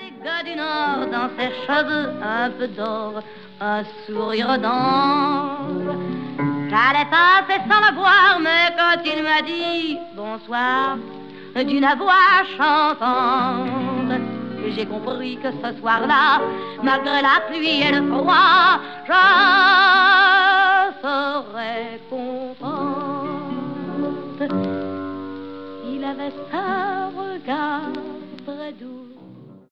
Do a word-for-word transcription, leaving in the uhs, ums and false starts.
les gars du Nord, dans ses cheveux un peu d'or, un sourire d'ange. J'allais passer sans le voir, mais quand il m'a dit bonsoir, d'une voix chantante, j'ai compris que ce soir-là, malgré la pluie et le froid, je serais contente. Il avait un regard très doux,